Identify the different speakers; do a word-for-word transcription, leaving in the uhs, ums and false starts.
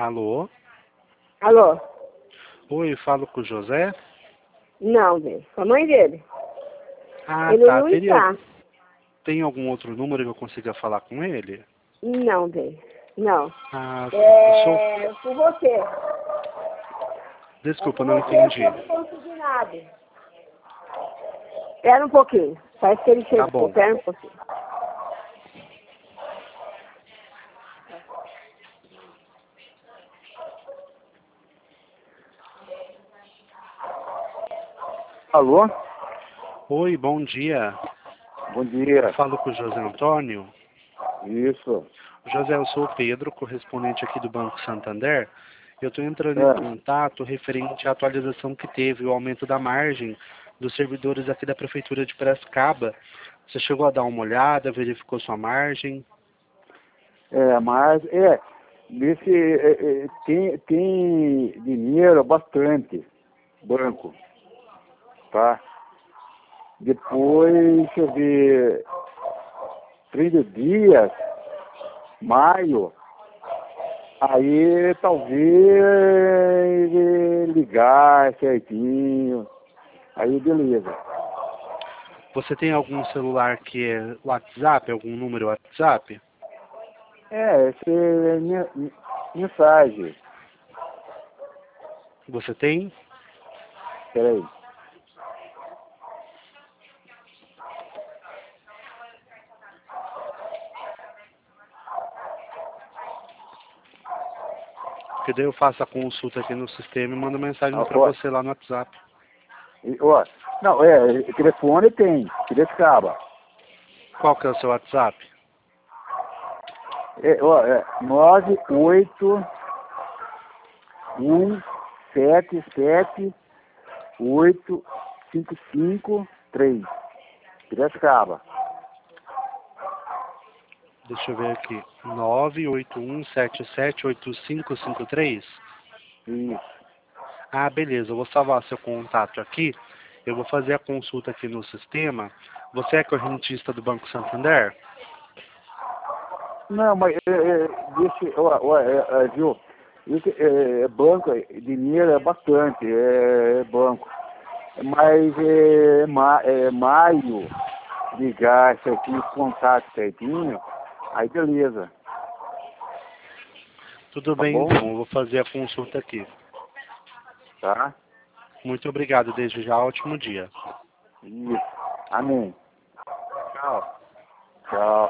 Speaker 1: Alô?
Speaker 2: Alô?
Speaker 1: Oi, falo com o José?
Speaker 2: Não, velho. Com a mãe dele.
Speaker 1: Ah,
Speaker 2: Ele
Speaker 1: tá.
Speaker 2: não
Speaker 1: Teria,
Speaker 2: está.
Speaker 1: tem algum outro número que eu consiga falar com ele?
Speaker 2: Não, velho. Não.
Speaker 1: Ah, eu sou...
Speaker 2: É com você. É
Speaker 1: Desculpa,
Speaker 2: com
Speaker 1: não
Speaker 2: você,
Speaker 1: entendi.
Speaker 2: eu não consegui nada. Espera um pouquinho. Parece que ele
Speaker 1: Tá
Speaker 2: chegou.
Speaker 1: bom.
Speaker 2: Espera um pouquinho. Alô?
Speaker 1: Oi, bom dia.
Speaker 2: Bom
Speaker 1: Eu
Speaker 2: dia.
Speaker 1: falo com o José Antônio.
Speaker 2: Isso.
Speaker 1: José, eu sou o Pedro, correspondente aqui do Banco Santander. Eu estou entrando em
Speaker 2: É.
Speaker 1: contato referente à atualização que teve, o aumento da margem dos servidores aqui da Prefeitura de Piracicaba. Você chegou a dar uma olhada, verificou sua margem?
Speaker 2: É, mas é, nesse é, é, tem, tem dinheiro bastante, banco, tá? Depois, deixa eu ver, trinta dias, maio, aí talvez ligar certinho, aí beleza.
Speaker 1: Você tem algum celular que é WhatsApp, algum número WhatsApp?
Speaker 2: É, essa é minha mensagem,
Speaker 1: Você tem?
Speaker 2: peraí.
Speaker 1: Porque daí eu faço a consulta aqui no sistema e mando mensagem
Speaker 2: Ó,
Speaker 1: para
Speaker 2: ó,
Speaker 1: você lá no WhatsApp.
Speaker 2: ó, não, é, telefone tem, Piracicaba.
Speaker 1: Qual que é o seu WhatsApp?
Speaker 2: É, ó, é nove oito um sete sete oito cinco cinco três. Piracicaba.
Speaker 1: Deixa eu ver aqui. nove oito um sete sete oito cinco cinco três.
Speaker 2: Isso.
Speaker 1: Ah, beleza. Eu vou salvar seu contato aqui. Eu vou fazer a consulta aqui no sistema. Você é correntista do Banco Santander?
Speaker 2: Não, mas é, é, deixa, ó, ó, é, é, viu? Isso, é, é banco, é, dinheiro é bastante, é, é banco. Mas é, ma, é maio, ligar certinho, contato certinho, aí beleza,
Speaker 1: Tudo
Speaker 2: tá
Speaker 1: bem,
Speaker 2: bom?
Speaker 1: então. Eu vou fazer a consulta aqui.
Speaker 2: Tá?
Speaker 1: Muito obrigado. Desde já, ótimo dia.
Speaker 2: Isso. Amém.
Speaker 1: Tchau.
Speaker 2: Tchau.